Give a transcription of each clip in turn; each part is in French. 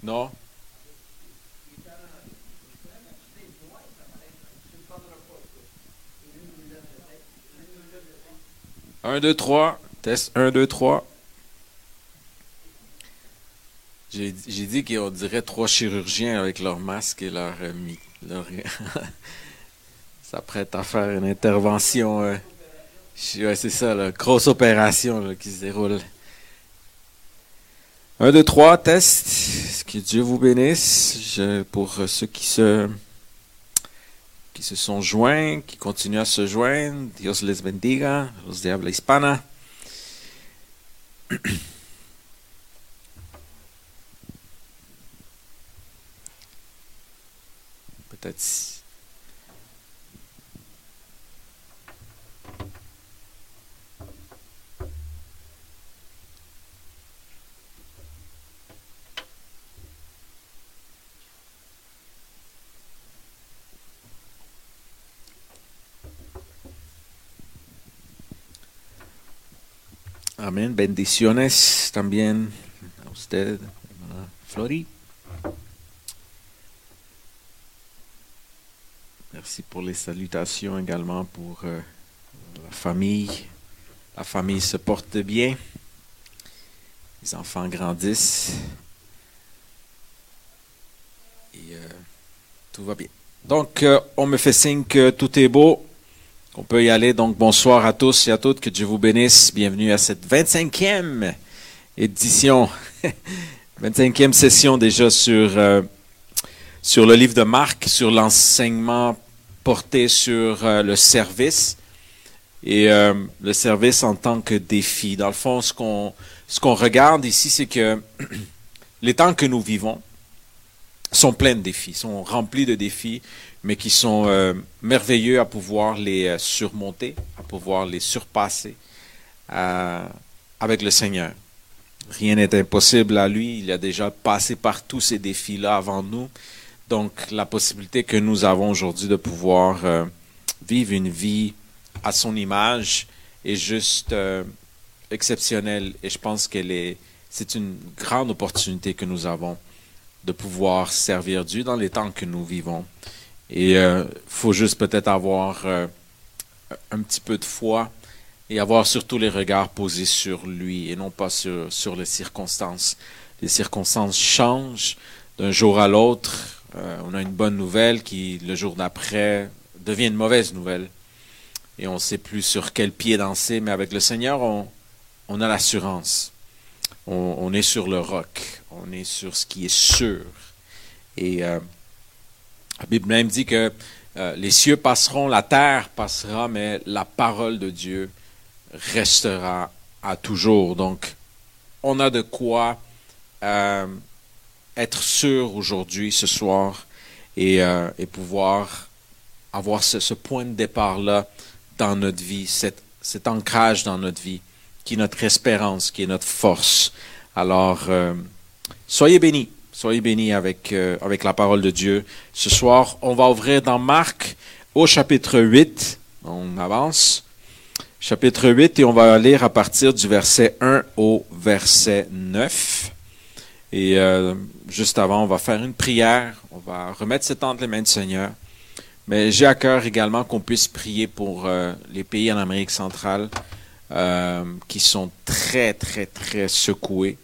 Non? Un, deux, trois. Test un, deux, trois. J'ai dit qu'on dirait trois chirurgiens avec leur masque et leur s'apprête à faire une intervention. Ouais, c'est ça, la grosse opération là, qui se déroule. Un, deux, trois, test. Que Dieu vous bénisse. Pour ceux qui se sont joints, qui continuent à se joindre, Dios les bendiga, los de habla hispana. Peut-être. Amén. Bendiciones también a usted, hermana Flori. Merci pour les salutations également pour la famille. La famille se porte bien. Les enfants grandissent. Et tout va bien. Donc, on me fait signe que tout est beau. On peut y aller. Donc, bonsoir à tous et à toutes. Que Dieu vous bénisse. Bienvenue à cette 25e édition, 25e session déjà sur le livre de Marc, sur l'enseignement porté sur le service et le service en tant que défi. Dans le fond, ce qu'on regarde ici, c'est que les temps que nous vivons sont pleins de défis, sont remplis de défis, mais qui sont merveilleux à pouvoir les surmonter, à pouvoir les surpasser avec le Seigneur. Rien n'est impossible à lui. Il a déjà passé par tous ces défis-là avant nous. Donc, la possibilité que nous avons aujourd'hui de pouvoir vivre une vie à son image est juste exceptionnelle. Et je pense c'est une grande opportunité que nous avons de pouvoir servir Dieu dans les temps que nous vivons. Et faut juste peut-être avoir un petit peu de foi et avoir surtout les regards posés sur lui et non pas sur les circonstances. Les circonstances changent d'un jour à l'autre. On a une bonne nouvelle qui, le jour d'après, devient une mauvaise nouvelle. Et on ne sait plus sur quel pied danser, mais avec le Seigneur, on a l'assurance. On est sur le roc. On est sur ce qui est sûr. Et la Bible même dit que les cieux passeront, la terre passera, mais la parole de Dieu restera à toujours. Donc, on a de quoi être sûr aujourd'hui, ce soir, et pouvoir avoir ce point de départ-là dans notre vie, cet ancrage dans notre vie, qui est notre espérance, qui est notre force. Alors, soyez bénis avec la parole de Dieu. Ce soir, on va ouvrir dans Marc au chapitre 8. On avance. Chapitre 8, et on va lire à partir du verset 1 au verset 9. Et juste avant, on va faire une prière. On va remettre ce temps entre les mains du Seigneur. Mais j'ai à cœur également qu'on puisse prier pour les pays en Amérique centrale qui sont très, très, très secoués.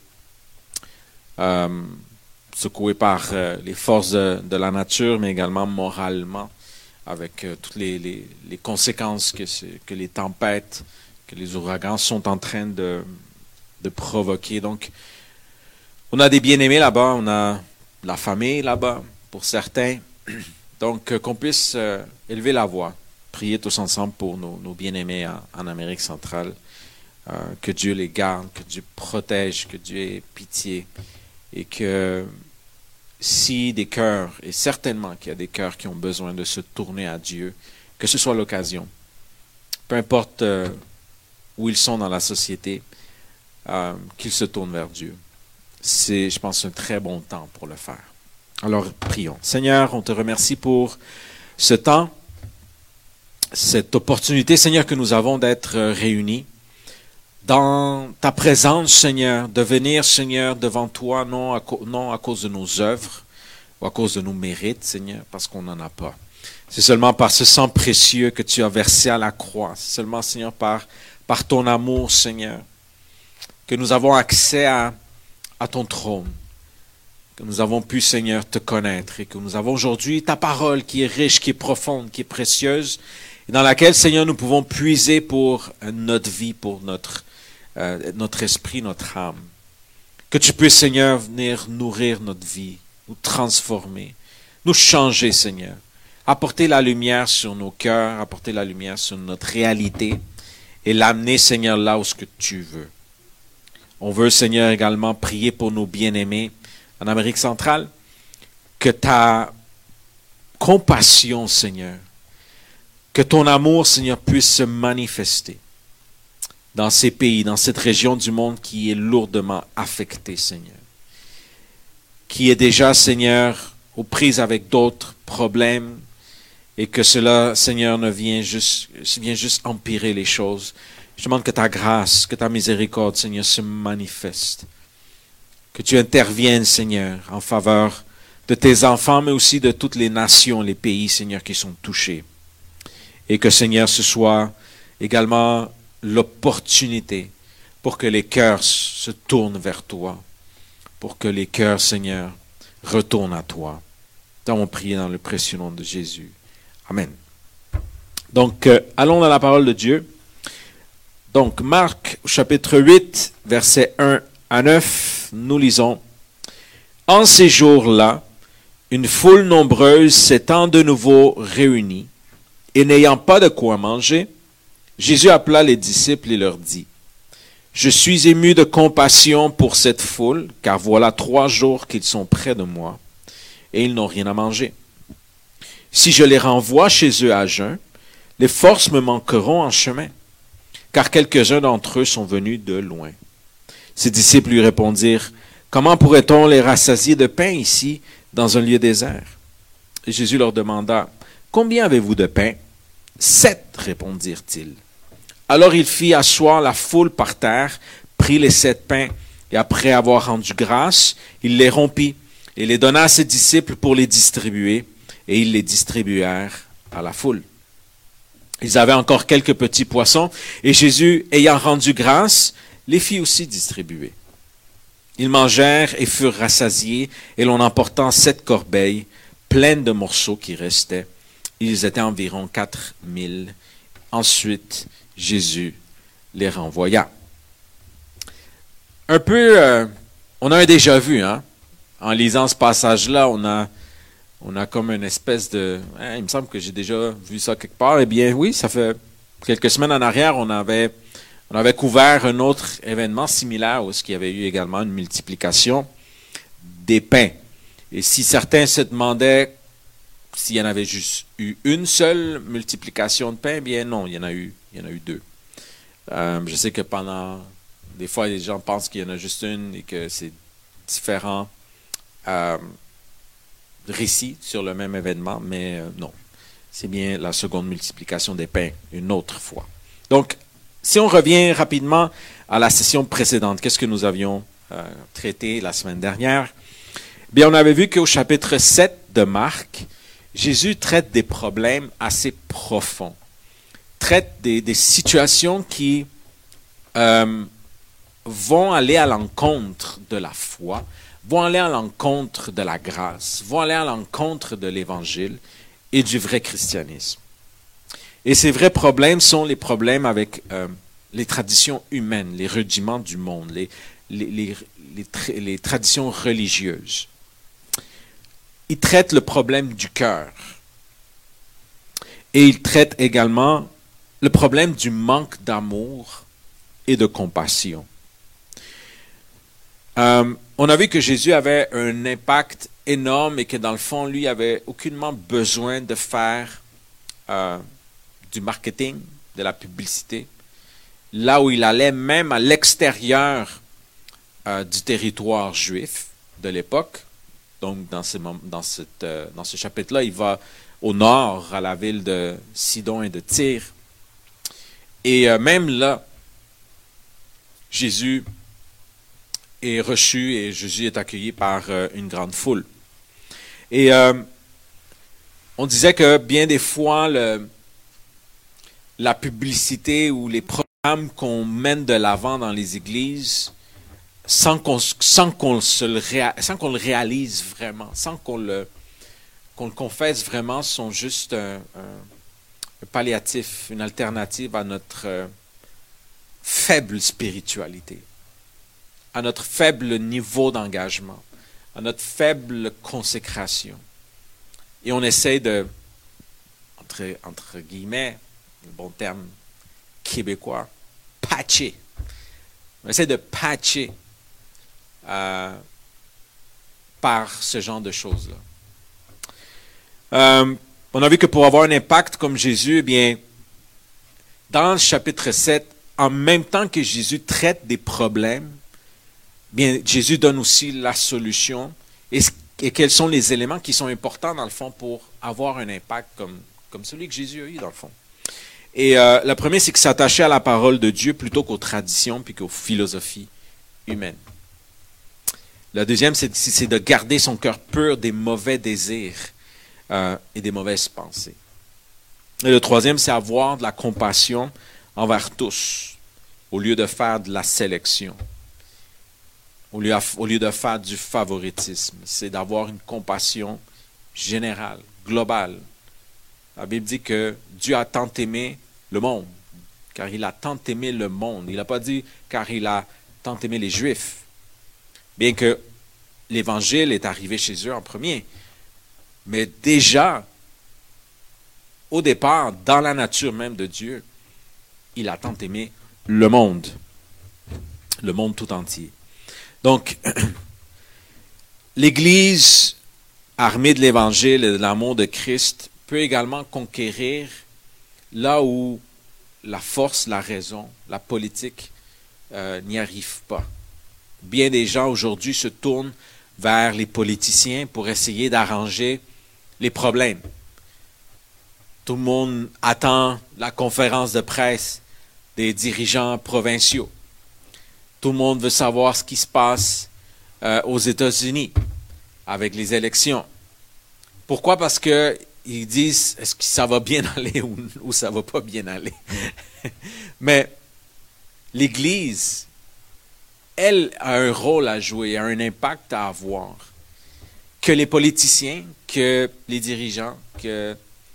Secoués par les forces de la nature, mais également moralement, avec toutes les conséquences que les tempêtes, que les ouragans sont en train de provoquer. Donc, on a des bien-aimés là-bas, on a la famille là-bas, pour certains. Donc, qu'on puisse élever la voix, prier tous ensemble pour nos bien-aimés en Amérique centrale. Que Dieu les garde, que Dieu protège, que Dieu ait pitié. Et que si des cœurs, et certainement qu'il y a des cœurs qui ont besoin de se tourner à Dieu, que ce soit l'occasion. Peu importe où ils sont dans la société, qu'ils se tournent vers Dieu. C'est, je pense, un très bon temps pour le faire. Alors, prions. Seigneur, on te remercie pour ce temps, cette opportunité, Seigneur, que nous avons d'être réunis dans ta présence, Seigneur, de venir, Seigneur, devant toi, non à cause de nos œuvres ou à cause de nos mérites, Seigneur, parce qu'on n'en a pas. C'est seulement par ce sang précieux que tu as versé à la croix. C'est seulement, Seigneur, par ton amour, Seigneur, que nous avons accès à ton trône, que nous avons pu, Seigneur, te connaître et que nous avons aujourd'hui ta parole qui est riche, qui est profonde, qui est précieuse et dans laquelle, Seigneur, nous pouvons puiser pour notre vie, pour notre esprit, notre âme. Que tu puisses, Seigneur, venir nourrir notre vie, nous transformer, nous changer, Seigneur. Apporter la lumière sur nos cœurs, apporter la lumière sur notre réalité et l'amener, Seigneur, là où ce que tu veux. On veut, Seigneur, également prier pour nos bien-aimés en Amérique centrale, que ta compassion, Seigneur, que ton amour, Seigneur, puisse se manifester dans ces pays, dans cette région du monde qui est lourdement affectée, Seigneur, qui est déjà, Seigneur, aux prises avec d'autres problèmes, et que cela, Seigneur, vient juste empirer les choses. Je demande que ta grâce, que ta miséricorde, Seigneur, se manifeste. Que tu interviennes, Seigneur, en faveur de tes enfants, mais aussi de toutes les nations, les pays, Seigneur, qui sont touchés. Et que, Seigneur, ce soit également l'opportunité pour que les cœurs se tournent vers toi, pour que les cœurs, Seigneur, retournent à toi. Nous avons prié dans le précieux nom de Jésus. Amen. Donc, allons dans la parole de Dieu. Donc, Marc, chapitre 8, versets 1 à 9, nous lisons. En ces jours-là, une foule nombreuse s'étant de nouveau réunie, et n'ayant pas de quoi manger, Jésus appela les disciples et leur dit, « Je suis ému de compassion pour cette foule, car voilà 3 jours qu'ils sont près de moi, et ils n'ont rien à manger. Si je les renvoie chez eux à jeun, les forces me manqueront en chemin, car quelques-uns d'entre eux sont venus de loin. » Ses disciples lui répondirent, « Comment pourrait-on les rassasier de pain ici, dans un lieu désert? » Et Jésus leur demanda, « Combien avez-vous de pain? » 7, répondirent-ils. Alors il fit asseoir la foule par terre, prit les 7 pains, et après avoir rendu grâce, il les rompit, et les donna à ses disciples pour les distribuer, et ils les distribuèrent à la foule. Ils avaient encore quelques petits poissons, et Jésus, ayant rendu grâce, les fit aussi distribuer. Ils mangèrent et furent rassasiés, et l'on emporta 7 corbeilles pleines de morceaux qui restaient. Ils étaient environ 4000. Ensuite, Jésus les renvoya. Un peu, on a un déjà-vu, hein? En lisant ce passage-là, on a comme une espèce de... il me semble que j'ai déjà vu ça quelque part. Eh bien, oui, ça fait quelques semaines en arrière, on avait couvert un autre événement similaire où il y avait eu également une multiplication des pains. Et si certains se demandaient s'il y en avait juste eu une seule multiplication de pain, eh bien non, il y en a eu 2. Je sais que des fois, les gens pensent qu'il y en a juste une et que c'est différents récits sur le même événement, mais non. C'est bien la seconde multiplication des pains, une autre fois. Donc, si on revient rapidement à la session précédente, qu'est-ce que nous avions traité la semaine dernière? Bien, on avait vu qu'au chapitre 7 de Marc, Jésus traite des problèmes assez profonds, traite des situations qui vont aller à l'encontre de la foi, vont aller à l'encontre de la grâce, vont aller à l'encontre de l'Évangile et du vrai christianisme. Et ces vrais problèmes sont les problèmes avec les traditions humaines, les rudiments du monde, les traditions religieuses. Il traite le problème du cœur. Et il traite également le problème du manque d'amour et de compassion. On a vu que Jésus avait un impact énorme et que dans le fond, lui avait aucunement besoin de faire du marketing, de la publicité. Là où il allait, même à l'extérieur du territoire juif de l'époque, donc dans ce chapitre-là, il va au nord, à la ville de Sidon et de Tyr. Et même là, Jésus est reçu et Jésus est accueilli par une grande foule. Et on disait que bien des fois, la publicité ou les programmes qu'on mène de l'avant dans les églises, sans qu'on le réalise vraiment, sans qu'on le confesse vraiment, sont juste un palliatif, une alternative à notre faible spiritualité, à notre faible niveau d'engagement, à notre faible consécration. Et on essaie de, entre guillemets, le bon terme québécois, patcher. On essaie de patcher par ce genre de choses-là. On a vu que pour avoir un impact comme Jésus, eh bien, dans le chapitre 7, en même temps que Jésus traite des problèmes, bien, Jésus donne aussi la solution et quels sont les éléments qui sont importants dans le fond pour avoir un impact comme celui que Jésus a eu dans le fond. Et le premier, c'est que s'attacher à la parole de Dieu plutôt qu'aux traditions puis qu'aux philosophies humaines. Le deuxième, c'est de garder son cœur pur des mauvais désirs et des mauvaises pensées. Et le troisième, c'est avoir de la compassion envers tous, au lieu de faire de la sélection, au lieu de faire du favoritisme. C'est d'avoir une compassion générale, globale. La Bible dit que Dieu a tant aimé le monde, car il a tant aimé le monde. Il n'a pas dit car il a tant aimé les Juifs, bien que l'Évangile est arrivé chez eux en premier. Mais déjà, au départ, dans la nature même de Dieu, il a tant aimé le monde tout entier. Donc, l'Église, armée de l'Évangile et de l'amour de Christ, peut également conquérir là où la force, la raison, la politique n'y arrive pas. Bien des gens aujourd'hui se tournent vers les politiciens pour essayer d'arranger les problèmes. Tout le monde attend la conférence de presse des dirigeants provinciaux. Tout le monde veut savoir ce qui se passe aux États-Unis avec les élections. Pourquoi? Parce que ils disent est-ce que ça va bien aller ou ça va pas bien aller. Mais l'Église, elle a un rôle à jouer, a un impact à avoir que les politiciens, que les dirigeants, que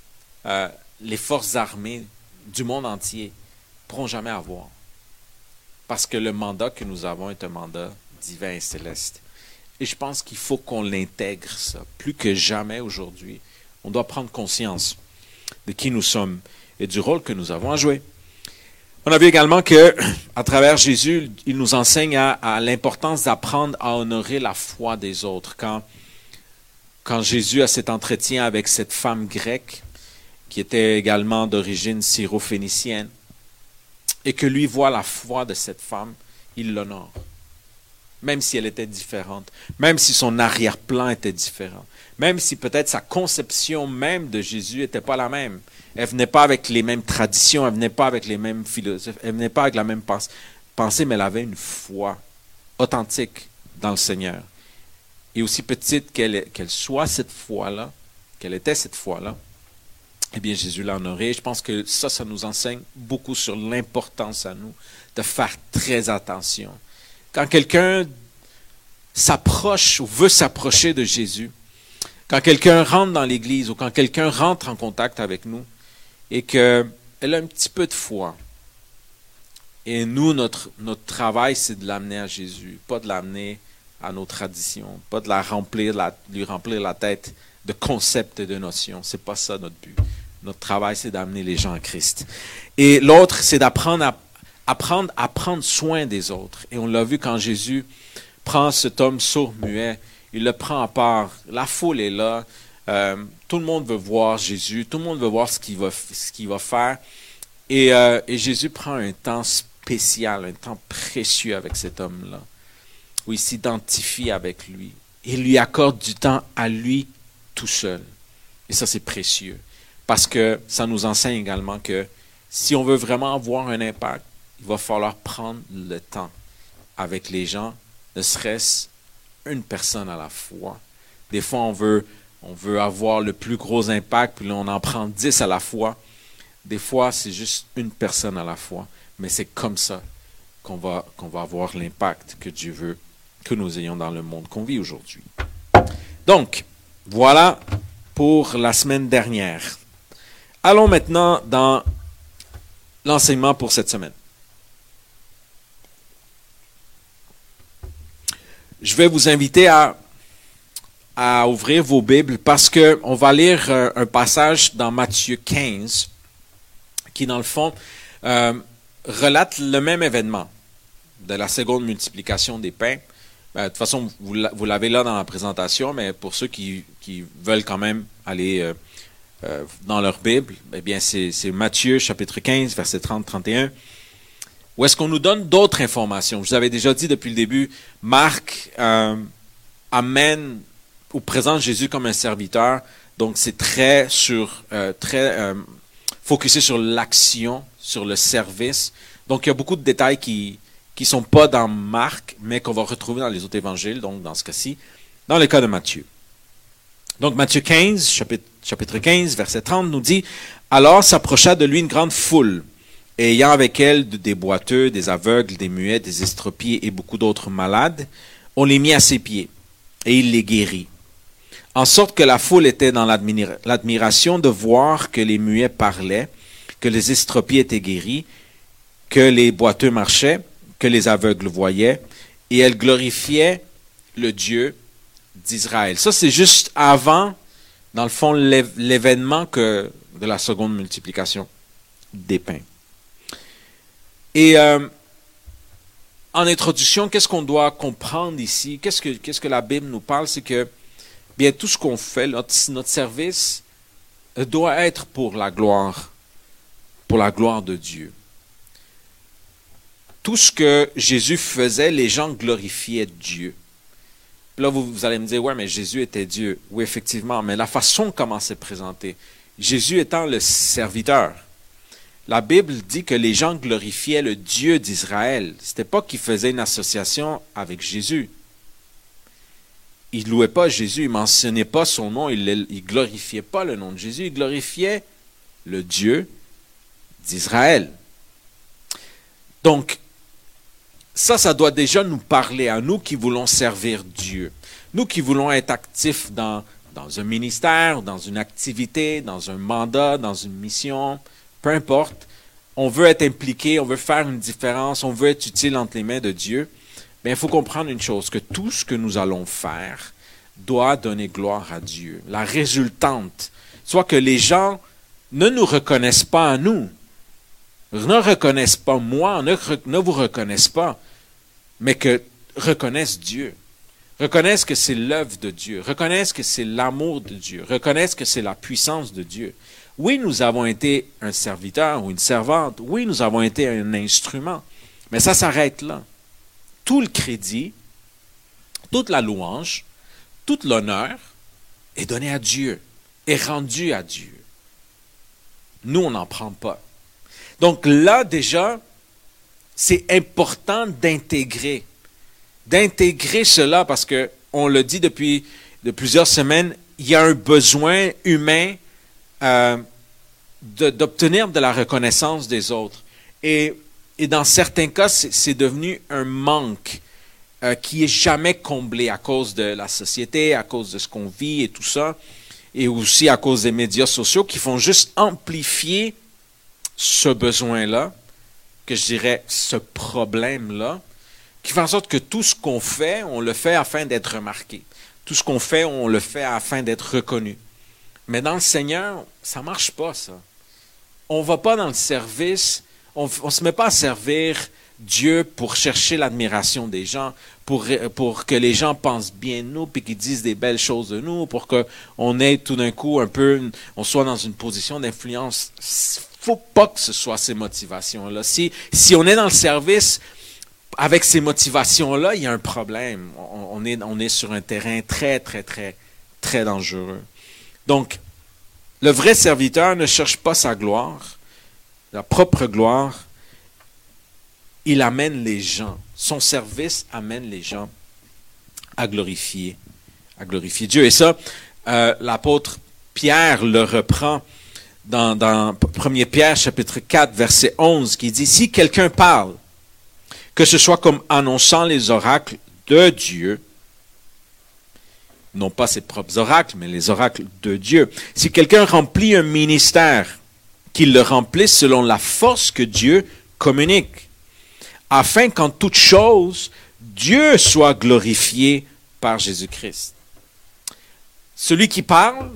les forces armées du monde entier ne pourront jamais avoir. Parce que le mandat que nous avons est un mandat divin et céleste. Et je pense qu'il faut qu'on l'intègre, ça. Plus que jamais aujourd'hui, on doit prendre conscience de qui nous sommes et du rôle que nous avons à jouer. On a vu également que, à travers Jésus, il nous enseigne à l'importance d'apprendre à honorer la foi des autres. Quand Jésus a cet entretien avec cette femme grecque, qui était également d'origine syro-phénicienne, et que lui voit la foi de cette femme, il l'honore. Même si elle était différente, même si son arrière-plan était différent, même si peut-être sa conception même de Jésus n'était pas la même. Elle venait pas avec les mêmes traditions, elle venait pas avec les mêmes philosophes, elle venait pas avec la même pensée, mais elle avait une foi authentique dans le Seigneur. Et aussi petite qu'elle soit cette foi-là, qu'elle était cette foi-là, eh bien Jésus l'a honorée. Je pense que ça nous enseigne beaucoup sur l'importance à nous de faire très attention. Quand quelqu'un s'approche ou veut s'approcher de Jésus, quand quelqu'un rentre dans l'Église ou quand quelqu'un rentre en contact avec nous et qu'elle a un petit peu de foi, et nous, notre travail, c'est de l'amener à Jésus, pas de l'amener à nos traditions, pas de lui remplir la tête de concepts et de notions. C'est pas ça notre but. Notre travail, c'est d'amener les gens à Christ. Et l'autre, c'est d'apprendre à prendre soin des autres. Et on l'a vu quand Jésus prend cet homme sourd-muet, il le prend à part. La foule est là. Tout le monde veut voir Jésus. Tout le monde veut voir ce qu'il va faire. Et Jésus prend un temps spécial, un temps précieux avec cet homme-là, où il s'identifie avec lui. Il lui accorde du temps à lui tout seul. Et ça, c'est précieux. Parce que ça nous enseigne également que si on veut vraiment avoir un impact, il va falloir prendre le temps. avec les gens, ne serait-ce une personne à la fois. Des fois, on veut avoir le plus gros impact, puis là, on en prend 10 à la fois. Des fois, c'est juste une personne à la fois. Mais c'est comme ça qu'on va avoir l'impact que Dieu veut que nous ayons dans le monde qu'on vit aujourd'hui. Donc, voilà pour la semaine dernière. Allons maintenant dans l'enseignement pour cette semaine. Je vais vous inviter à ouvrir vos Bibles parce qu'on va lire un passage dans Matthieu 15 qui, dans le fond, relate le même événement de la seconde multiplication des pains. De toute façon, vous l'avez là dans la présentation, mais pour ceux qui veulent quand même aller dans leur Bible, eh bien, c'est Matthieu chapitre 15, versets 30-31, où est-ce qu'on nous donne d'autres informations. Je vous avais déjà dit depuis le début, Marc amène ou présente Jésus comme un serviteur, donc c'est très focusé sur l'action, sur le service. Donc il y a beaucoup de détails qui sont pas dans Marc, mais qu'on va retrouver dans les autres évangiles, donc dans ce cas-ci, dans le cas de Matthieu. Donc Matthieu 15, chapitre 15, verset 30 nous dit « Alors s'approcha de lui une grande foule, et ayant avec elle des boiteux, des aveugles, des muets, des estropiés et beaucoup d'autres malades, on les mit à ses pieds, et il les guérit. En sorte que la foule était dans l'admiration de voir que les muets parlaient, que les estropiés étaient guéris, que les boiteux marchaient, que les aveugles voyaient, et elle glorifiait le Dieu d'Israël. » Ça, c'est juste avant, dans le fond, l'événement de la seconde multiplication des pains. Et en introduction, qu'est-ce qu'on doit comprendre ici? Qu'est-ce que la Bible nous parle? C'est que bien tout ce qu'on fait, notre service, doit être pour la gloire de Dieu. Tout ce que Jésus faisait, les gens glorifiaient Dieu. Là, vous allez me dire, ouais, mais Jésus était Dieu. Oui, effectivement, mais la façon comment c'est présenté, Jésus étant le serviteur. La Bible dit que les gens glorifiaient le Dieu d'Israël. Ce n'était pas qu'ils faisaient une association avec Jésus. Ils ne louaient pas Jésus, ils ne mentionnaient pas son nom, ils ne glorifiaient pas le nom de Jésus, ils glorifiaient le Dieu d'Israël. Donc, ça doit déjà nous parler à nous qui voulons servir Dieu. Nous qui voulons être actifs dans un ministère, dans une activité, dans un mandat, dans une mission, peu importe. On veut être impliqué, on veut faire une différence, on veut être utile entre les mains de Dieu. Mais il faut comprendre une chose, que tout ce que nous allons faire doit donner gloire à Dieu. La résultante, soit que les gens ne nous reconnaissent pas à nous, ne reconnaissent pas moi, ne vous reconnaissent pas, mais que reconnaissent Dieu, reconnaissent que c'est l'œuvre de Dieu, reconnaissent que c'est l'amour de Dieu, reconnaissent que c'est la puissance de Dieu. Oui, nous avons été un serviteur ou une servante, oui, nous avons été un instrument, mais ça s'arrête là. Tout le crédit, toute la louange, tout l'honneur est donné à Dieu, est rendu à Dieu. Nous, on n'en prend pas. Donc là, déjà, c'est important d'intégrer cela parce que on le dit depuis de plusieurs semaines, il y a un besoin humain d'obtenir de la reconnaissance des autres. Et dans certains cas, c'est devenu un manque qui est jamais comblé à cause de la société, à cause de ce qu'on vit et tout ça, et aussi à cause des médias sociaux qui font juste amplifier ce besoin-là, que je dirais ce problème-là, qui fait en sorte que tout ce qu'on fait, on le fait afin d'être remarqué. Tout ce qu'on fait, on le fait afin d'être reconnu. Mais dans le Seigneur, ça ne marche pas, ça. On ne va pas dans le service, on ne se met pas à servir Dieu pour chercher l'admiration des gens, pour que les gens pensent bien de nous, puis qu'ils disent des belles choses de nous, pour qu'on ait tout d'un coup on soit dans une position d'influence. Il ne faut pas que ce soit ces motivations-là. Si on est dans le service avec ces motivations-là, il y a un problème. On est sur un terrain très, très, très, très dangereux. Donc, le vrai serviteur ne cherche pas sa gloire, la propre gloire. Il amène les gens son service amène les gens à glorifier Dieu. Et ça, l'apôtre Pierre le reprend dans 1 Pierre chapitre 4, verset 11, qui dit, « Si quelqu'un parle, que ce soit comme annonçant les oracles de Dieu, non pas ses propres oracles, mais les oracles de Dieu. Si quelqu'un remplit un ministère, qu'il le remplisse selon la force que Dieu communique, afin qu'en toute chose, Dieu soit glorifié par Jésus-Christ. » Celui qui parle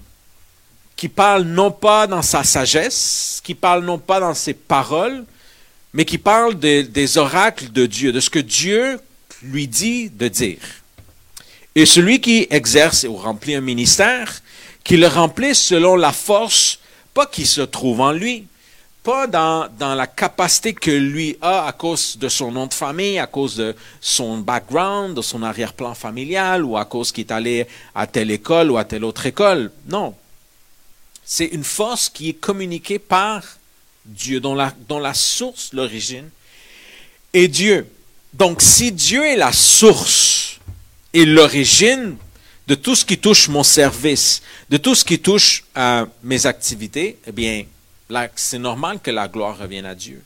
non pas dans sa sagesse, qui parle non pas dans ses paroles, mais qui parle des oracles de Dieu, de ce que Dieu lui dit de dire. Et celui qui exerce ou remplit un ministère, qui le remplisse selon la force, pas qui se trouve en lui, pas dans la capacité que lui a à cause de son nom de famille, à cause de son background, de son arrière-plan familial, ou à cause qu'il est allé à telle école ou à telle autre école. Non. C'est une force qui est communiquée par Dieu, dont la source, l'origine, est Dieu. Donc, si Dieu est la source et l'origine de tout ce qui touche mon service, de tout ce qui touche à mes activités, eh bien, là, c'est normal que la gloire revienne à Dieu.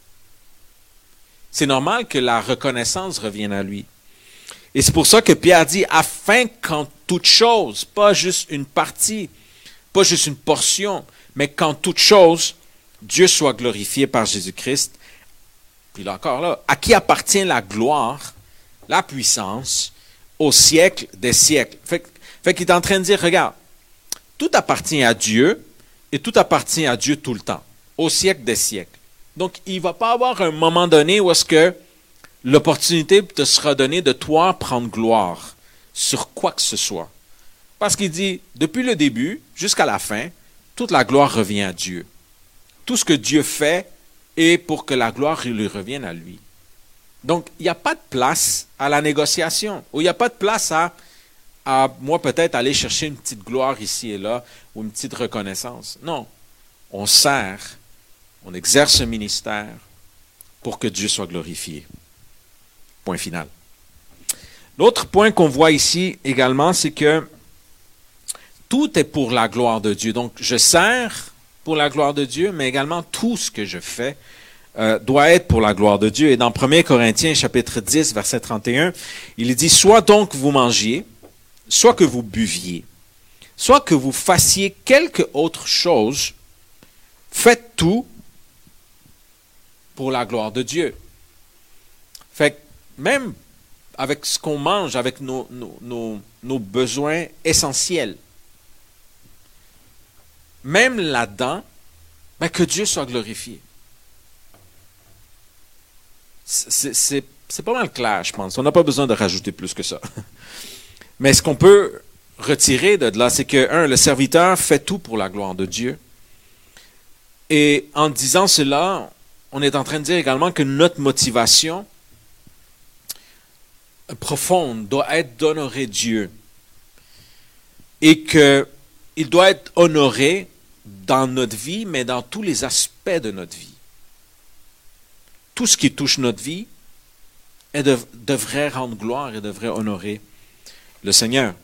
C'est normal que la reconnaissance revienne à lui. Et c'est pour ça que Pierre dit, afin qu'en toute chose, pas juste une partie, pas juste une portion, mais qu'en toute chose, Dieu soit glorifié par Jésus-Christ. Puis là encore, là, à qui appartient la gloire, la puissance, au siècle des siècles. Fait qu'il est en train de dire, regarde, tout appartient à Dieu et tout appartient à Dieu tout le temps, au siècle des siècles. Donc, il ne va pas avoir un moment donné où est-ce que l'opportunité te sera donnée de toi prendre gloire sur quoi que ce soit. Parce qu'il dit, depuis le début jusqu'à la fin, toute la gloire revient à Dieu. Tout ce que Dieu fait est pour que la gloire lui revienne à lui. Donc, il n'y a pas de place à la négociation, ou il n'y a pas de place à moi peut-être aller chercher une petite gloire ici et là, ou une petite reconnaissance. Non, on sert, on exerce un ministère pour que Dieu soit glorifié. Point final. L'autre point qu'on voit ici également, c'est que tout est pour la gloire de Dieu. Donc, je sers pour la gloire de Dieu, mais également tout ce que je fais doit être pour la gloire de Dieu. Et dans 1 Corinthiens, chapitre 10, verset 31, il dit, « Soit donc vous mangiez, soit que vous buviez, soit que vous fassiez quelque autre chose, faites tout pour la gloire de Dieu. » Fait que même avec ce qu'on mange, avec nos besoins essentiels, même là-dedans, ben que Dieu soit glorifié. C'est pas mal clair, je pense. On n'a pas besoin de rajouter plus que ça. Mais ce qu'on peut retirer de là, c'est que, le serviteur fait tout pour la gloire de Dieu. Et en disant cela, on est en train de dire également que notre motivation profonde doit être d'honorer Dieu. Et qu'il doit être honoré dans notre vie, mais dans tous les aspects de notre vie. Tout ce qui touche notre vie devrait rendre gloire et devrait honorer le Seigneur.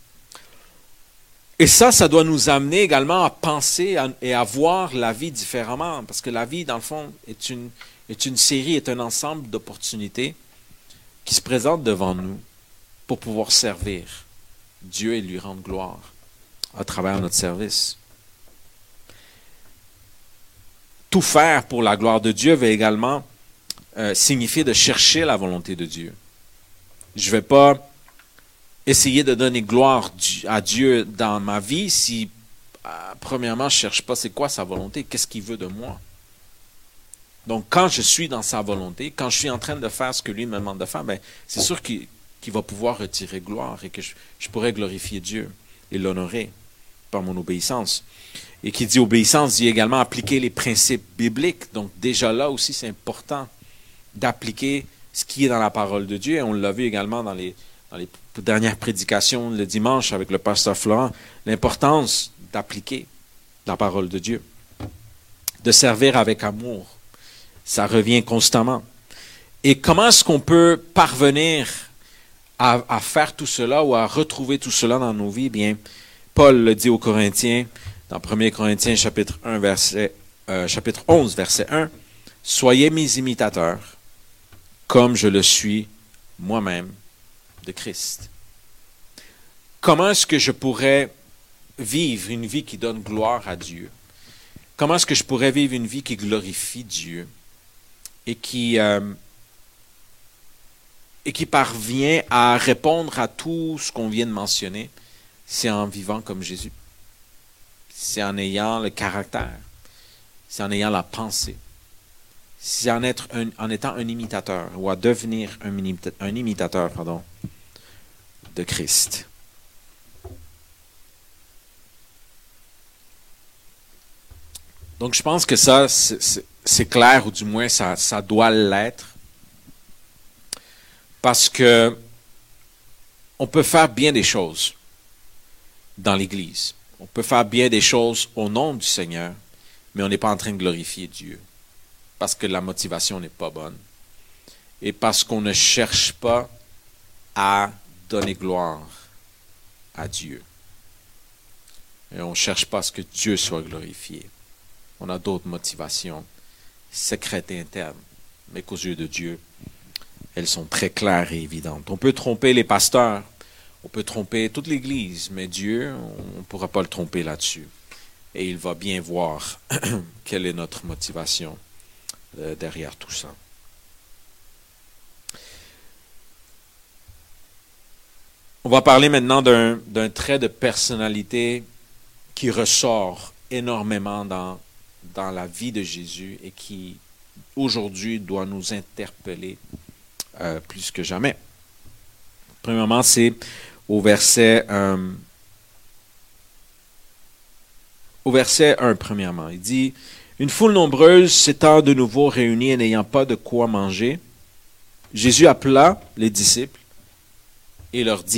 Et ça doit nous amener également à penser et à voir la vie différemment, parce que la vie, dans le fond, est une série, est un ensemble d'opportunités qui se présentent devant nous pour pouvoir servir Dieu et lui rendre gloire à travers notre service. Tout faire pour la gloire de Dieu va également signifier de chercher la volonté de Dieu. Je ne vais pas essayer de donner gloire à Dieu dans ma vie si, premièrement, je ne cherche pas c'est quoi sa volonté, qu'est-ce qu'il veut de moi. Donc, quand je suis dans sa volonté, quand je suis en train de faire ce que lui me demande de faire, ben, c'est sûr qu'il va pouvoir retirer gloire et que je pourrai glorifier Dieu et l'honorer par mon obéissance. Et qui dit obéissance, dit également appliquer les principes bibliques. Donc, déjà là aussi, c'est important d'appliquer ce qui est dans la parole de Dieu. Et on l'a vu également dans les dernières prédications le dimanche avec le pasteur Florent, l'importance d'appliquer la parole de Dieu, de servir avec amour. Ça revient constamment. Et comment est-ce qu'on peut parvenir à faire tout cela ou à retrouver tout cela dans nos vies? Bien, Paul le dit aux Corinthiens, dans 1 Corinthiens chapitre 11, verset 1, « Soyez mes imitateurs, comme je le suis moi-même de Christ. » Comment est-ce que je pourrais vivre une vie qui donne gloire à Dieu? Comment est-ce que je pourrais vivre une vie qui glorifie Dieu et qui parvient à répondre à tout ce qu'on vient de mentionner? C'est en vivant comme Jésus. C'est en ayant le caractère. C'est en ayant la pensée. C'est en étant un imitateur ou à devenir un imitateur de Christ. Donc, je pense que ça, c'est clair, ou du moins, ça doit l'être. Parce que on peut faire bien des choses dans l'Église. On peut faire bien des choses au nom du Seigneur, mais on n'est pas en train de glorifier Dieu. Parce que la motivation n'est pas bonne. Et parce qu'on ne cherche pas à donner gloire à Dieu. Et on ne cherche pas à ce que Dieu soit glorifié. On a d'autres motivations secrètes et internes, mais qu'aux yeux de Dieu, elles sont très claires et évidentes. On peut tromper les pasteurs, on peut tromper toute l'Église, mais Dieu, on ne pourra pas le tromper là-dessus. Et il va bien voir quelle est notre motivation derrière tout ça. On va parler maintenant d'un trait de personnalité qui ressort énormément dans la vie de Jésus et qui, aujourd'hui, doit nous interpeller plus que jamais. Premièrement, c'est au verset 1, premièrement. Il dit, « Une foule nombreuse s'étant de nouveau réunie et n'ayant pas de quoi manger, Jésus appela les disciples et leur dit. »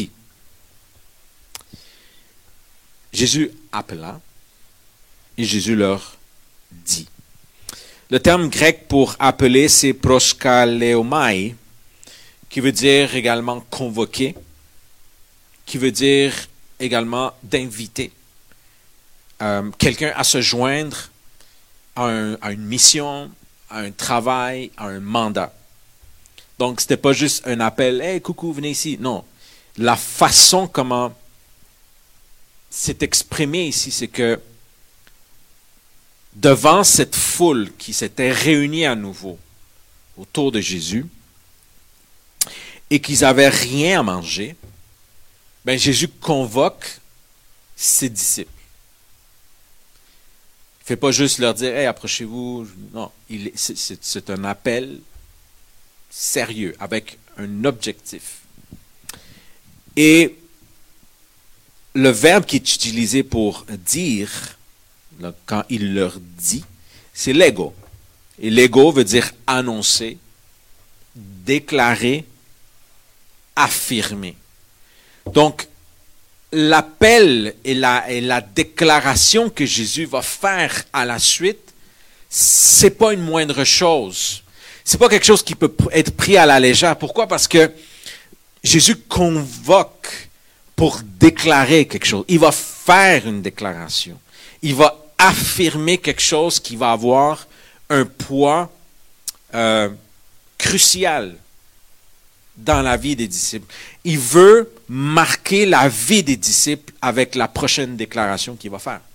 Jésus appela et Jésus leur dit. Le terme grec pour appeler, c'est proskaleomai, qui veut dire également convoquer, qui veut dire également d'inviter quelqu'un à se joindre à une mission, à un travail, à un mandat. Donc, c'était pas juste un appel, « Hey, coucou, venez ici ». Non, la façon comment c'est exprimé ici, c'est que devant cette foule qui s'était réunie à nouveau autour de Jésus et qu'ils n'avaient rien à manger, ben Jésus convoque ses disciples. Il ne fait pas juste leur dire « Hey, approchez-vous ». Non, c'est un appel sérieux, avec un objectif. Et le verbe qui est utilisé pour dire, quand il leur dit, c'est lego. Et lego veut dire annoncer, déclarer, affirmer. Donc, l'appel et la déclaration que Jésus va faire à la suite, c'est pas une moindre chose. C'est pas quelque chose qui peut être pris à la légère. Pourquoi? Parce que Jésus convoque pour déclarer quelque chose. Il va faire une déclaration. Il va affirmer quelque chose qui va avoir un poids crucial dans la vie des disciples. Il veut marquer la vie des disciples avec la prochaine déclaration qu'il va faire.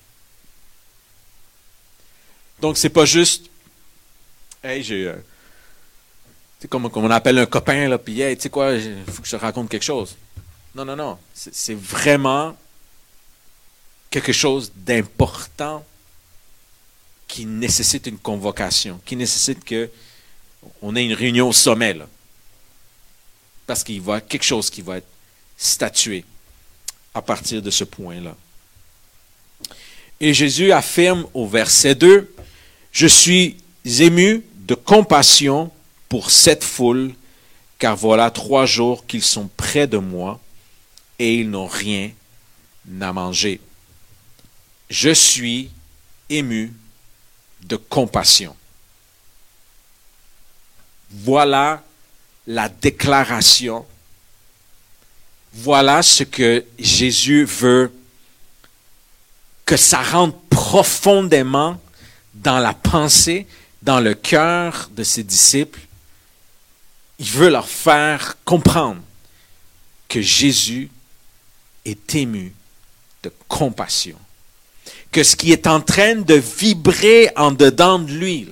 Donc, c'est pas juste, hey, c'est comme on appelle un copain, là, puis hey, tu sais quoi, il faut que je te raconte quelque chose. Non, non, non. C'est vraiment quelque chose d'important qui nécessite une convocation, qui nécessite qu'on ait une réunion au sommet, là. Parce qu'il va y avoir quelque chose qui va être statué à partir de ce point-là. Et Jésus affirme au verset 2, « Je suis ému de compassion pour cette foule, car voilà 3 jours qu'ils sont près de moi, et ils n'ont rien à manger. Je suis ému de compassion. » Voilà la déclaration. Voilà ce que Jésus veut que ça rentre profondément dans la pensée, dans le cœur de ses disciples. Il veut leur faire comprendre que Jésus est ému de compassion. Que ce qui est en train de vibrer en dedans de lui,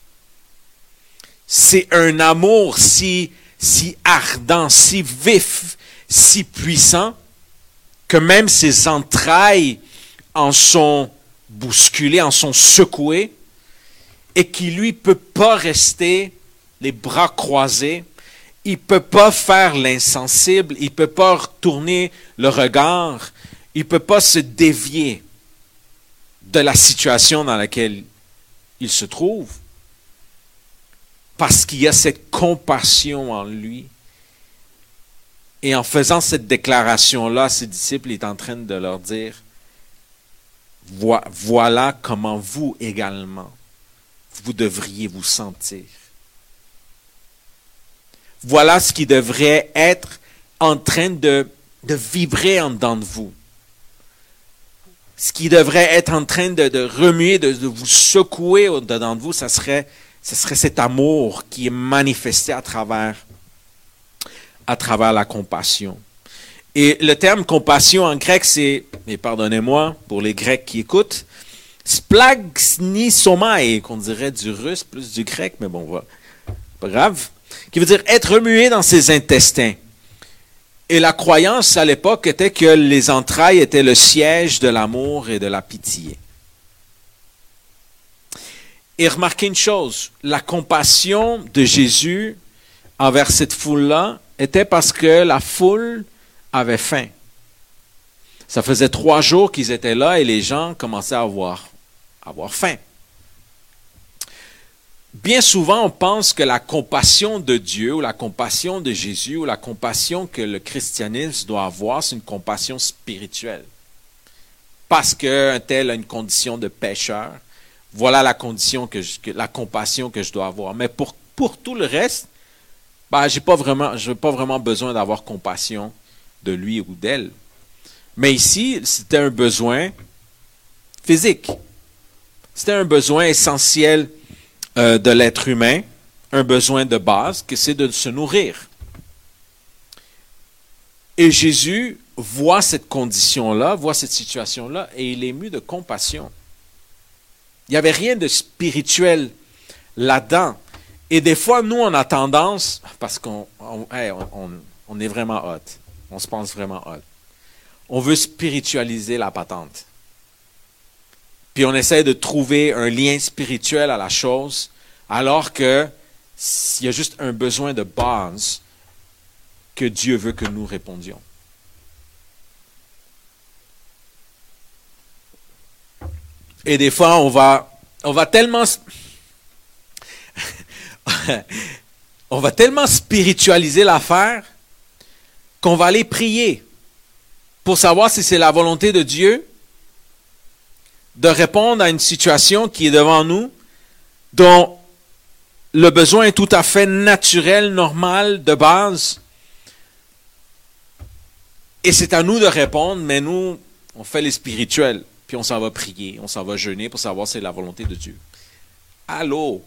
c'est un amour si ardent, si vif, si puissant, que même ses entrailles en sont bousculées, en sont secouées, et qui lui peut pas rester les bras croisés, il peut pas faire l'insensible, il peut pas retourner le regard, il peut pas se dévier de la situation dans laquelle il se trouve, parce qu'il y a cette compassion en lui. Et en faisant cette déclaration-là, ses disciples est en train de leur dire, voilà comment vous également, vous devriez vous sentir. Voilà ce qui devrait être en train de vibrer en dedans de vous. Ce qui devrait être en train de remuer, de vous secouer au dedans de vous, ce serait cet amour qui est manifesté à travers la compassion. Et le terme compassion en grec, c'est, et pardonnez-moi pour les Grecs qui écoutent, splagnisomai, qu'on dirait du russe plus du grec, mais bon, voilà. Pas grave. Qui veut dire être remué dans ses intestins. Et la croyance à l'époque était que les entrailles étaient le siège de l'amour et de la pitié. Et remarquez une chose, la compassion de Jésus envers cette foule-là était parce que la foule avait faim. Ça faisait 3 jours qu'ils étaient là et les gens commençaient à avoir faim. Bien souvent, on pense que la compassion de Dieu ou la compassion de Jésus ou la compassion que le christianisme doit avoir, c'est une compassion spirituelle. Parce qu'un tel a une condition de pécheur, voilà la compassion que je dois avoir. Mais pour tout le reste, je n'ai pas vraiment besoin d'avoir compassion de lui ou d'elle. Mais ici, c'était un besoin physique. C'était un besoin essentiel de l'être humain, un besoin de base, que c'est de se nourrir. Et Jésus voit cette condition-là, voit cette situation-là, et il est ému de compassion. Il n'y avait rien de spirituel là-dedans. Et des fois, nous, on a tendance, parce qu'on est vraiment hot, on se pense vraiment hot, on veut spiritualiser la patente. Puis on essaie de trouver un lien spirituel à la chose, alors que s'il y a juste un besoin de base que Dieu veut que nous répondions. Et des fois, on va tellement on va tellement spiritualiser l'affaire qu'on va aller prier pour savoir si c'est la volonté de Dieu de répondre à une situation qui est devant nous, dont le besoin est tout à fait naturel, normal, de base. Et c'est à nous de répondre, mais nous, on fait les spirituels, puis on s'en va prier, on s'en va jeûner pour savoir si c'est la volonté de Dieu. Allô?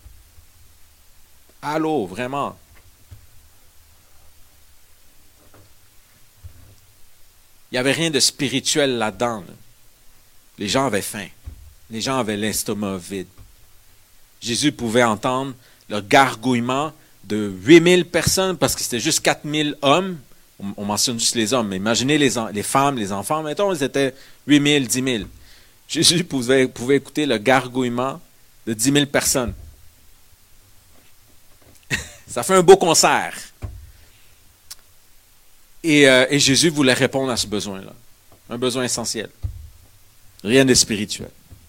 Allô, vraiment? Il n'y avait rien de spirituel là-dedans. Là. Les gens avaient faim. Les gens avaient l'estomac vide. Jésus pouvait entendre le gargouillement de 8000 personnes, parce que c'était juste 4000 hommes. On mentionne juste les hommes, mais imaginez les femmes, les enfants. Mettons, ils étaient 8000, 10 000. Jésus pouvait écouter le gargouillement de 10 000 personnes. Ça fait un beau concert. Et Jésus voulait répondre à ce besoin-là. Un besoin essentiel. Rien de spirituel.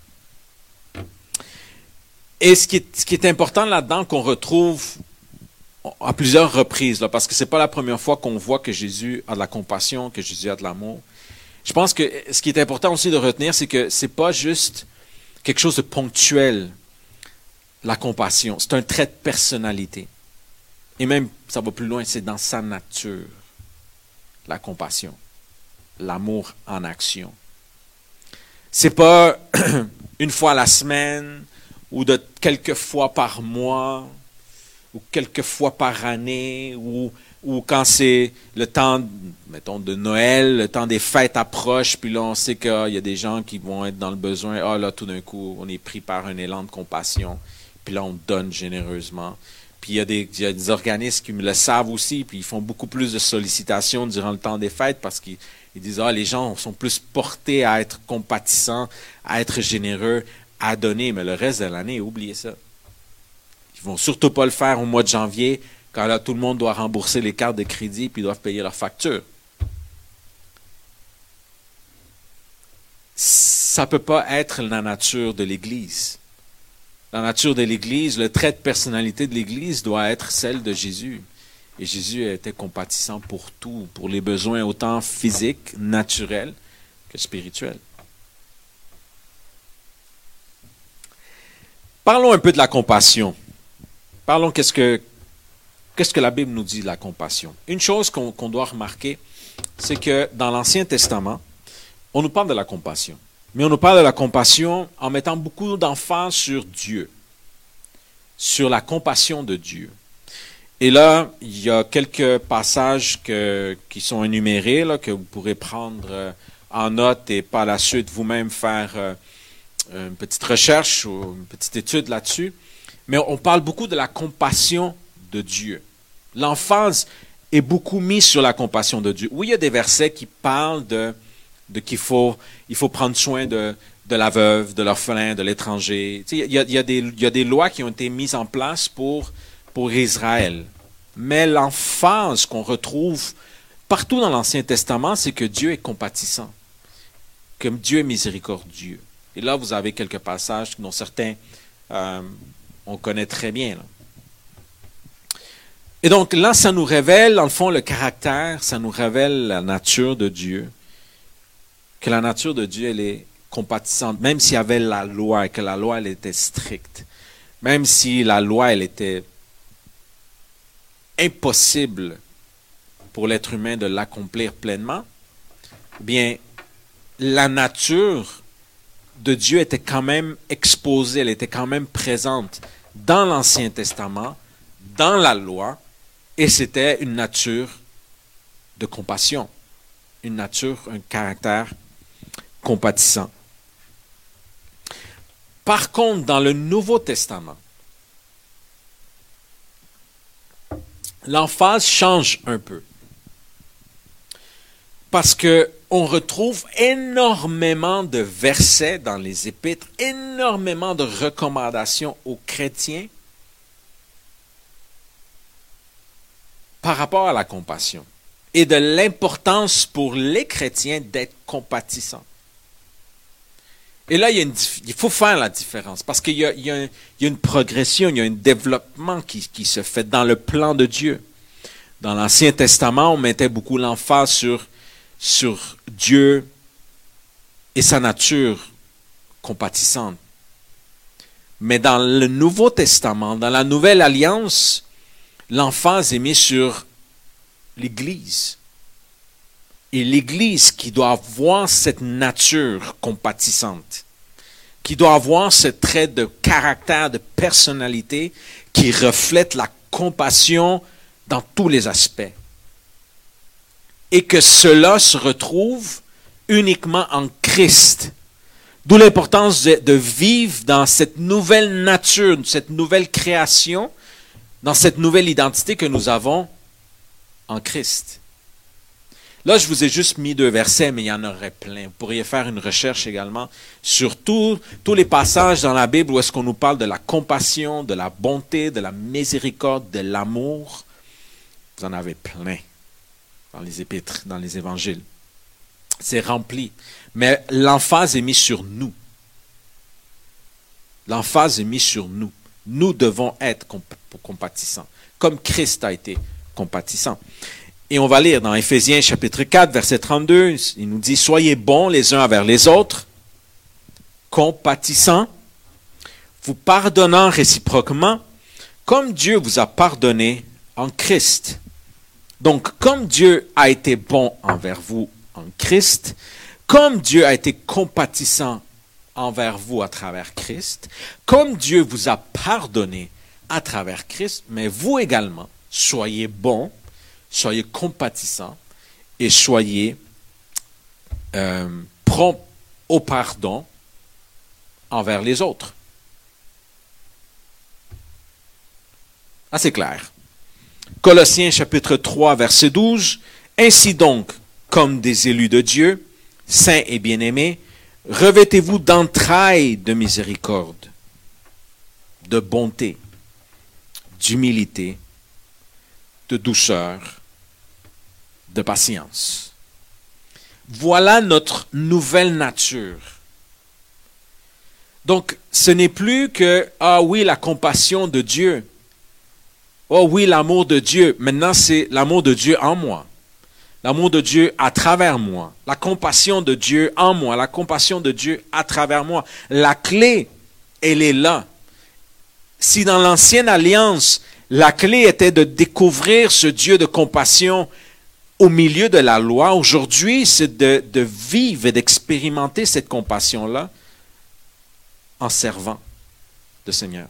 Et ce qui est important là-dedans, qu'on retrouve à plusieurs reprises, là, parce que ce n'est pas la première fois qu'on voit que Jésus a de la compassion, que Jésus a de l'amour. Je pense que ce qui est important aussi de retenir, c'est que ce n'est pas juste quelque chose de ponctuel, la compassion. C'est un trait de personnalité. Et même, ça va plus loin, c'est dans sa nature, la compassion, l'amour en action. C'est pas une fois la semaine, ou de quelques fois par mois, ou quelques fois par année, ou quand c'est le temps, mettons, de Noël, le temps des fêtes approche, puis là, on sait qu'il y a des gens qui vont être dans le besoin. Ah, là, tout d'un coup, on est pris par un élan de compassion, puis là, on donne généreusement. Puis il y a des organismes qui me le savent aussi, puis ils font beaucoup plus de sollicitations durant le temps des fêtes parce qu'ils disent, ah, les gens sont plus portés à être compatissants, à être généreux, à donner, mais le reste de l'année, oubliez ça. Ils vont surtout pas le faire au mois de janvier, quand là, tout le monde doit rembourser les cartes de crédit puis ils doivent payer leurs factures. Ça ne peut pas être la nature de l'Église. La nature de l'Église, le trait de personnalité de l'Église doit être celle de Jésus. Et Jésus était compatissant pour tout, pour les besoins autant physiques, naturels que spirituels. Parlons un peu de la compassion. Parlons qu'est-ce que la Bible nous dit de la compassion. Une chose qu'on doit remarquer, c'est que dans l'Ancien Testament, on nous parle de la compassion. Mais on nous parle de la compassion en mettant beaucoup d'emphase sur Dieu, sur la compassion de Dieu. Et là, il y a quelques passages qui sont énumérés, là, que vous pourrez prendre en note et par la suite vous-même faire une petite recherche ou une petite étude là-dessus. Mais on parle beaucoup de la compassion de Dieu. L'emphase est beaucoup mise sur la compassion de Dieu. Oui, il y a des versets qui parlent de qu'il faut prendre soin de la veuve, de l'orphelin, de l'étranger. Il y a des lois qui ont été mises en place pour Israël. Mais l'emphase qu'on retrouve partout dans l'Ancien Testament, c'est que Dieu est compatissant, que Dieu est miséricordieux. Et là, vous avez quelques passages dont certains on connaît très bien. Là. Et donc là, ça nous révèle, dans le fond, le caractère, ça nous révèle la nature de Dieu. Que la nature de Dieu, elle est compatissante, même s'il y avait la loi, et que la loi, elle était stricte. Même si la loi, elle était impossible pour l'être humain de l'accomplir pleinement, bien, la nature de Dieu était quand même exposée, elle était quand même présente dans l'Ancien Testament, dans la loi, et c'était une nature de compassion, une nature, un caractère compatissant. Par contre, dans le Nouveau Testament, l'emphase change un peu. Parce qu'on retrouve énormément de versets dans les Épîtres, énormément de recommandations aux chrétiens par rapport à la compassion et de l'importance pour les chrétiens d'être compatissants. Et là, il faut faire la différence parce qu'il y a une progression, il y a un développement qui se fait dans le plan de Dieu. Dans l'Ancien Testament, on mettait beaucoup l'emphase sur Dieu et sa nature compatissante. Mais dans le Nouveau Testament, dans la Nouvelle Alliance, l'emphase est mise sur l'Église. Et l'Église qui doit avoir cette nature compatissante, qui doit avoir ce trait de caractère, de personnalité, qui reflète la compassion dans tous les aspects. Et que cela se retrouve uniquement en Christ. D'où l'importance de vivre dans cette nouvelle nature, cette nouvelle création, dans cette nouvelle identité que nous avons en Christ. Là, je vous ai juste mis 2 versets, mais il y en aurait plein. Vous pourriez faire une recherche également sur tous les passages dans la Bible où est-ce qu'on nous parle de la compassion, de la bonté, de la miséricorde, de l'amour. Vous en avez plein dans les épîtres, dans les évangiles. C'est rempli. Mais l'emphase est mise sur nous. L'emphase est mise sur nous. Nous devons être compatissants, comme Christ a été compatissant. Et on va lire dans Éphésiens chapitre 4, verset 32, il nous dit « Soyez bons les uns envers les autres, compatissants, vous pardonnant réciproquement, comme Dieu vous a pardonné en Christ. Donc, comme Dieu a été bon envers vous en Christ, comme Dieu a été compatissant envers vous à travers Christ, comme Dieu vous a pardonné à travers Christ, mais vous également, soyez bons, soyez compatissants et soyez prompts au pardon envers les autres. Assez clair. Colossiens chapitre 3, verset 12. Ainsi donc, comme des élus de Dieu, saints et bien-aimés, revêtez-vous d'entrailles de miséricorde, de bonté, d'humilité, de douceur, de patience. Voilà notre nouvelle nature. Donc, ce n'est plus que, ah oui, la compassion de Dieu. Oh oui, l'amour de Dieu. Maintenant, c'est l'amour de Dieu en moi. L'amour de Dieu à travers moi. La compassion de Dieu en moi. La compassion de Dieu à travers moi. La clé, elle est là. Si dans l'ancienne alliance, la clé était de découvrir ce Dieu de compassion au milieu de la loi, aujourd'hui, c'est de vivre et d'expérimenter cette compassion-là en servant le Seigneur.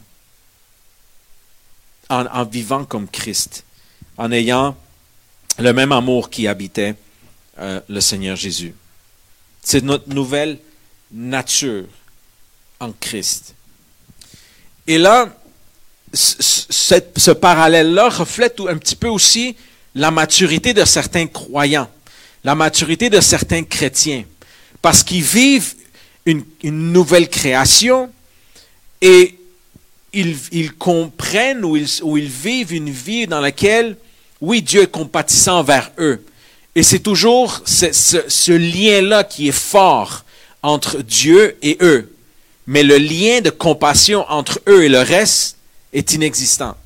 En vivant comme Christ, en ayant le même amour qui habitait le Seigneur Jésus. C'est notre nouvelle nature en Christ. Et là, ce parallèle-là reflète un petit peu aussi la maturité de certains croyants, la maturité de certains chrétiens, parce qu'ils vivent une nouvelle création et ils comprennent ou ils vivent une vie dans laquelle, oui, Dieu est compatissant envers eux. Et c'est toujours ce lien-là qui est fort entre Dieu et eux. Mais le lien de compassion entre eux et le reste est inexistant.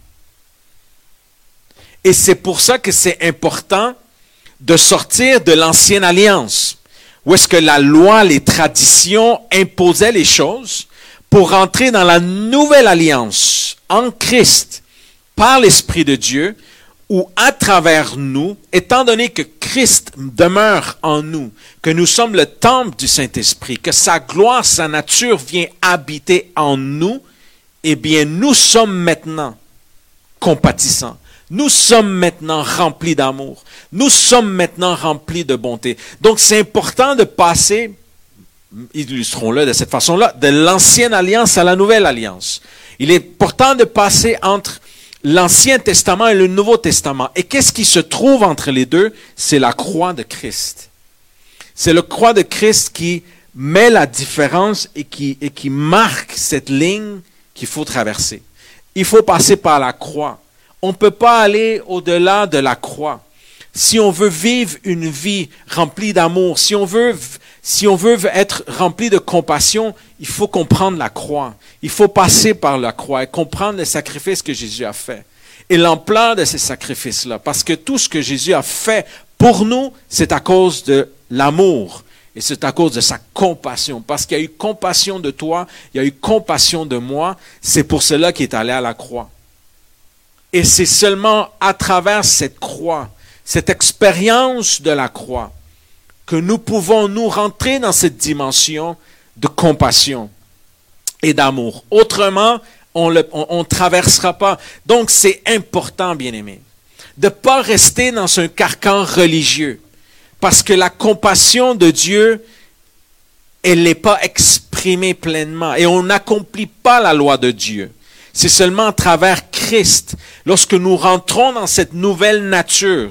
Et c'est pour ça que c'est important de sortir de l'ancienne alliance, où est-ce que la loi, les traditions imposaient les choses, pour rentrer dans la nouvelle alliance en Christ, par l'Esprit de Dieu, où à travers nous, étant donné que Christ demeure en nous, que nous sommes le temple du Saint-Esprit, que sa gloire, sa nature vient habiter en nous, eh bien nous sommes maintenant compatissants. Nous sommes maintenant remplis d'amour. Nous sommes maintenant remplis de bonté. Donc c'est important de passer, illustrons-le de cette façon-là, de l'ancienne alliance à la nouvelle alliance. Il est important de passer entre l'Ancien Testament et le Nouveau Testament. Et qu'est-ce qui se trouve entre les deux? C'est la croix de Christ. C'est la croix de Christ qui met la différence et qui marque cette ligne qu'il faut traverser. Il faut passer par la croix. On ne peut pas aller au-delà de la croix. Si on veut vivre une vie remplie d'amour, si on veut être rempli de compassion, il faut comprendre la croix. Il faut passer par la croix et comprendre le sacrifice que Jésus a fait. Et l'ampleur de ces sacrifices-là. Parce que tout ce que Jésus a fait pour nous, c'est à cause de l'amour. Et c'est à cause de sa compassion. Parce qu'il y a eu compassion de toi, il y a eu compassion de moi. C'est pour cela qu'il est allé à la croix. Et c'est seulement à travers cette croix, cette expérience de la croix, que nous pouvons nous rentrer dans cette dimension de compassion et d'amour. Autrement, on ne traversera pas. Donc, c'est important, bien-aimés, de ne pas rester dans un carcan religieux. Parce que la compassion de Dieu, elle n'est pas exprimée pleinement. Et on n'accomplit pas la loi de Dieu. C'est seulement à travers Christ, lorsque nous rentrons dans cette nouvelle nature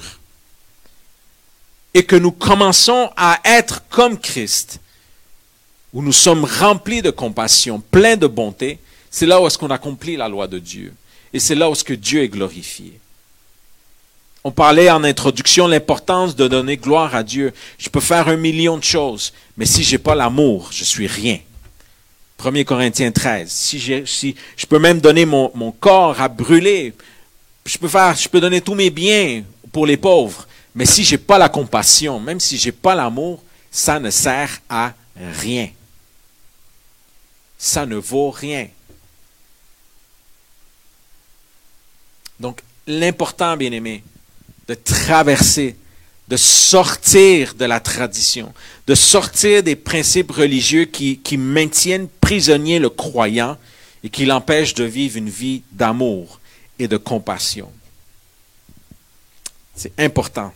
et que nous commençons à être comme Christ, où nous sommes remplis de compassion, pleins de bonté, c'est là où est-ce qu'on accomplit la loi de Dieu. Et c'est là où est-ce que Dieu est glorifié. On parlait en introduction de l'importance de donner gloire à Dieu. Je peux faire 1 million de choses, mais si je n'ai pas l'amour, je suis rien. 1 Corinthiens 13. Si je peux même donner mon corps à brûler, je peux donner tous mes biens pour les pauvres, mais si je n'ai pas la compassion, même si je n'ai pas l'amour, ça ne sert à rien. Ça ne vaut rien. Donc, l'important, bien-aimé, de traverser, de sortir de la tradition, de sortir des principes religieux qui maintiennent prisonnier le croyant et qui l'empêchent de vivre une vie d'amour et de compassion. C'est important.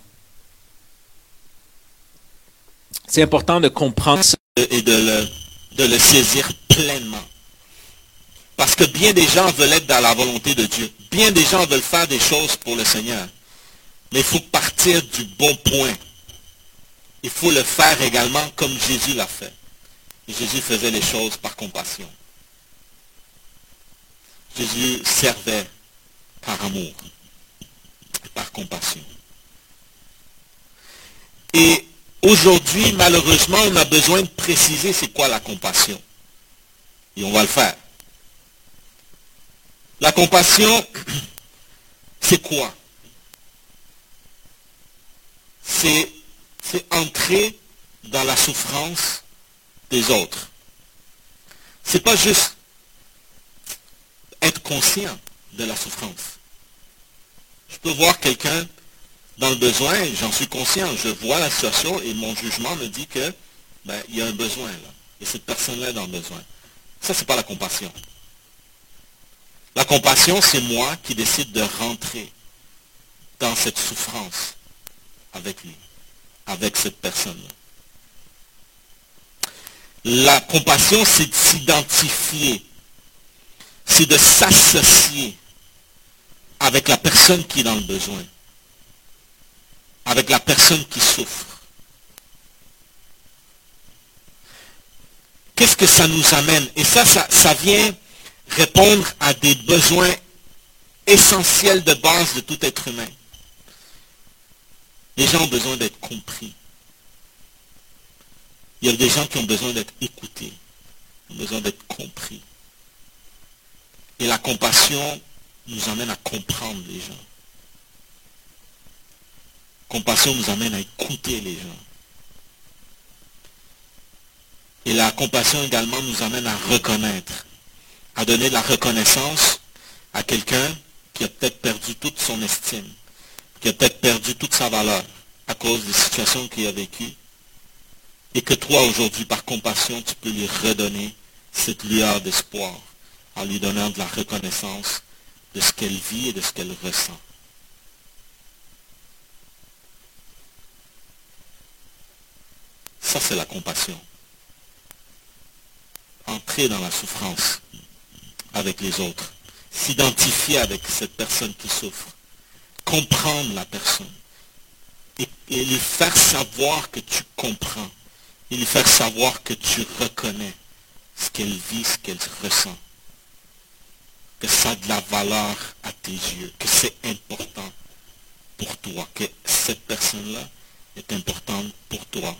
C'est important de comprendre ça et de le saisir pleinement. Parce que bien des gens veulent être dans la volonté de Dieu. Bien des gens veulent faire des choses pour le Seigneur. Mais il faut partir du bon point. Il faut le faire également comme Jésus l'a fait. Et Jésus faisait les choses par compassion. Jésus servait par amour, par compassion. Et aujourd'hui, malheureusement, on a besoin de préciser c'est quoi la compassion. Et on va le faire. La compassion, c'est quoi? C'est entrer dans la souffrance des autres. C'est pas juste être conscient de la souffrance. Je peux voir quelqu'un dans le besoin, j'en suis conscient, je vois la situation et mon jugement me dit que il y a un besoin là. Et cette personne-là est dans le besoin. Ça, c'est pas la compassion. La compassion, c'est moi qui décide de rentrer dans cette souffrance avec lui, avec cette personne-là. La compassion, c'est de s'identifier, c'est de s'associer avec la personne qui est dans le besoin, avec la personne qui souffre. Qu'est-ce que ça nous amène? Et ça vient répondre à des besoins essentiels de base de tout être humain. Les gens ont besoin d'être compris. Il y a des gens qui ont besoin d'être écoutés, ont besoin d'être compris. Et la compassion nous amène à comprendre les gens. Compassion nous amène à écouter les gens. Et la compassion également nous amène à reconnaître, à donner de la reconnaissance à quelqu'un qui a peut-être perdu toute son estime, qui a peut-être perdu toute sa valeur à cause des situations qu'il a vécues. Et que toi, aujourd'hui, par compassion, tu peux lui redonner cette lueur d'espoir en lui donnant de la reconnaissance de ce qu'elle vit et de ce qu'elle ressent. Ça, c'est la compassion. Entrer dans la souffrance avec les autres. S'identifier avec cette personne qui souffre. Comprendre la personne. Et lui faire savoir que tu comprends. Et lui faire savoir que tu reconnais ce qu'elle vit, ce qu'elle ressent. Que ça a de la valeur à tes yeux. Que c'est important pour toi. Que cette personne-là est importante pour toi.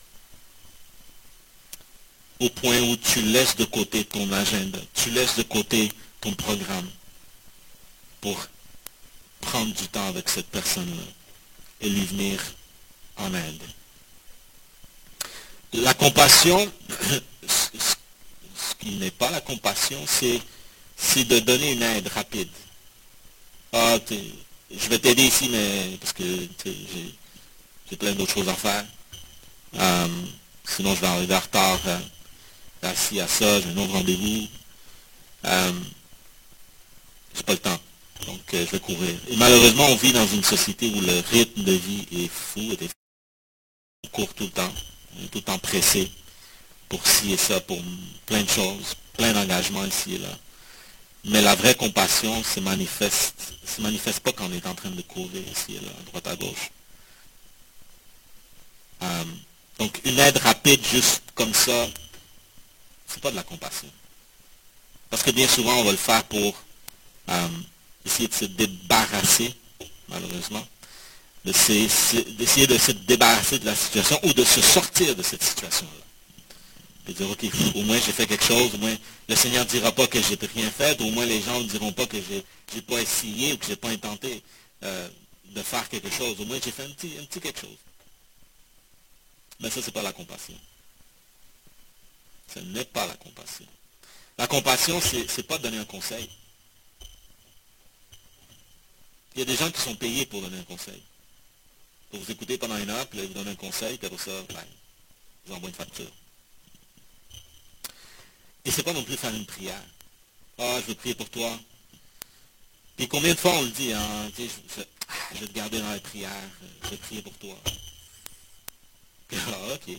Au point où tu laisses de côté ton agenda. Tu laisses de côté ton programme. Pour prendre du temps avec cette personne-là. Et lui venir en aide. La compassion, ce qui n'est pas la compassion, c'est de donner une aide rapide. Ah, je vais t'aider ici, mais parce que j'ai plein d'autres choses à faire. Sinon, je vais arriver en retard à ci, à ça, j'ai un autre rendez-vous. J'ai pas le temps. Donc, je vais courir. Et malheureusement, on vit dans une société où le rythme de vie est fou. On court tout le temps. On est tout le temps pressé pour ci et ça, pour plein de choses, plein d'engagements ici et là. Mais la vraie compassion se manifeste pas quand on est en train de courir ici et là, à droite à gauche. Donc une aide rapide juste comme ça, c'est pas de la compassion. Parce que bien souvent on va le faire pour essayer de se débarrasser, malheureusement, d'essayer de se débarrasser de la situation ou de se sortir de cette situation-là. De dire, ok, au moins j'ai fait quelque chose, au moins le Seigneur ne dira pas que j'ai rien fait, au moins les gens ne diront pas que j'ai pas essayé ou que j'ai pas intenté de faire quelque chose, au moins j'ai fait un petit quelque chose. Mais ça, c'est pas la compassion. Ce n'est pas la compassion. La compassion, c'est pas donner un conseil. Il y a des gens qui sont payés pour donner un conseil. Pour vous écouter pendant 1 heure, puis là, ils vous donnent un conseil, puis après ça, ben, ils vous envoient une facture. Et c'est pas non plus faire une prière. Ah, je veux prier pour toi. Puis combien de fois on le dit, hein, tu sais, je vais te garder dans la prière, je vais prier pour toi. Puis, ah, ok.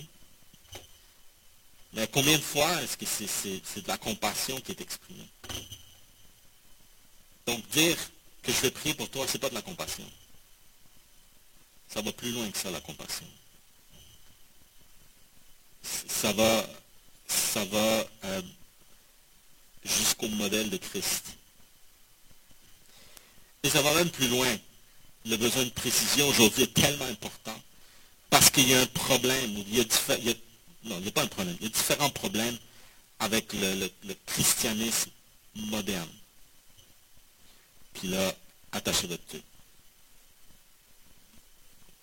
Mais combien de fois est-ce que c'est de la compassion qui est exprimée? Donc dire que je vais prier pour toi, c'est pas de la compassion. Ça va plus loin que ça, la compassion. Ça va jusqu'au modèle de Christ. Et ça va même plus loin. Le besoin de précision aujourd'hui est tellement important parce qu'il y a un problème. Non, il n'y a pas un problème. Il y a différents problèmes avec le christianisme moderne. Puis là, attachez votre tuque.